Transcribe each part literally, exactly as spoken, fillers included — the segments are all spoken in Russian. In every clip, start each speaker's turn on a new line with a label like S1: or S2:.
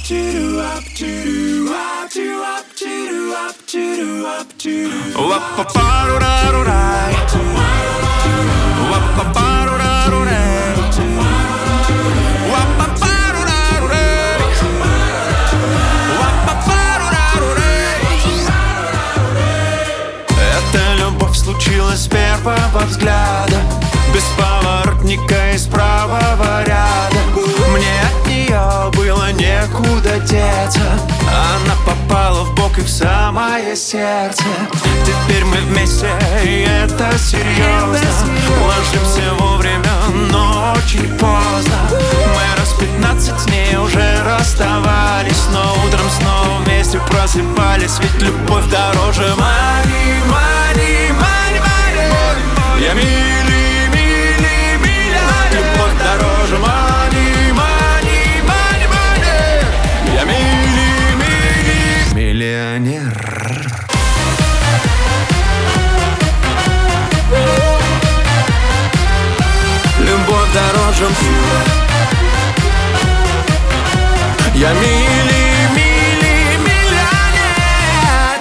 S1: Уаппапарурарурай, уаппапарурарурай, уаппапарурарурай, уаппапарурарурай. Эта любовь случилась с первого взгляда, без поворотника из правого ряда. Мне от нее было некуда деться, она попала в бок и в самое сердце. Теперь мы вместе, и это серьезно. Ложимся вовремя, но очень поздно. Мы раз пятнадцать с ней уже расставались, но утром снова вместе просыпались. Ведь любовь дороже мани, мани, мани, мани. Я мили, мили, миллионер. Любовь дороже мани, мани, мани, мани. Я мили, мили, миллионер. Любовь дороже. Я мили, мили, миллионер.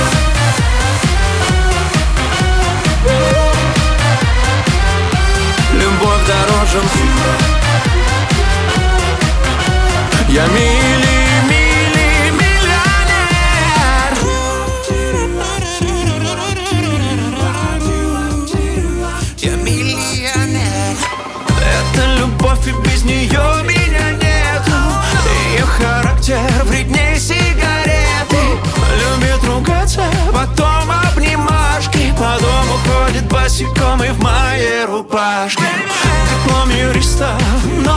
S1: Любовь дороже. Я мили, мили, миллионер. Я миллионер. Это любовь, и без нее меня нету. Ее характер вредней сигареты. Любит ругаться, потом обнимашки. По дому ходит босиком и в моей рубашке. Диплом юриста, но